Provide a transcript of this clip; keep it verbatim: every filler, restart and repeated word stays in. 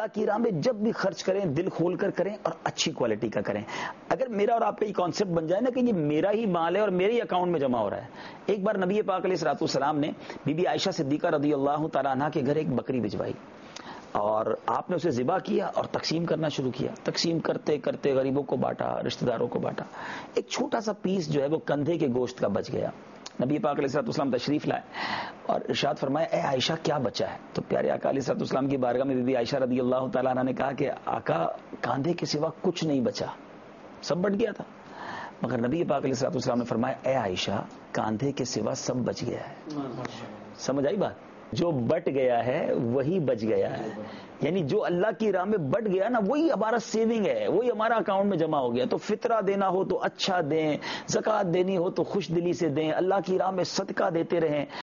अल्लाह की राह में जब भी खर्च करें दिल खोल कर करें और अच्छी क्वालिटी का करें। अगर मेरा और आपका ये कॉन्सेप्ट बन जाए ना कि ये मेरा ही माल है और मेरे ही अकाउंट में जमा हो रहा है। एक बार नबी पाक अलैहिस्सलाम ने बीबी आयशा सिद्दीका रदियल्लाहु ताला अन्हा के घर एक बकरी भिजवाई और आपने उसे ज़िबा किया और तकसीम करना शुरू किया। तकसीम करते करते गरीबों को बांटा, रिश्तेदारों को बांटा। एक छोटा सा पीस जो है वो कंधे के गोश्त का बच गया। नबी पाक अलैहिस्सलाम तशरीफ लाए और इरशाद फरमाया, ए आयशा क्या बचा है? तो प्यारे आका अलैहिस्सलाम की बारगाह में बीबी आयशा रदियल्लाहु ताला अन्हा ने कहा कि आका कांधे के सिवा कुछ नहीं बचा, सब बट गया था। मगर नबी पाक अलैहिस्सलाम ने फरमाया, ए आयशा कांधे के सिवा सब बच गया है। समझ आई बात? जो बट गया है वही बच गया है, यानी जो अल्लाह की राह में बट गया ना वही हमारा सेविंग है, वही हमारा अकाउंट में जमा हो गया। तो फितरा देना हो तो अच्छा दें, ज़कात देनी हो तो खुश दिली से दें, अल्लाह की राह में सदका देते रहें।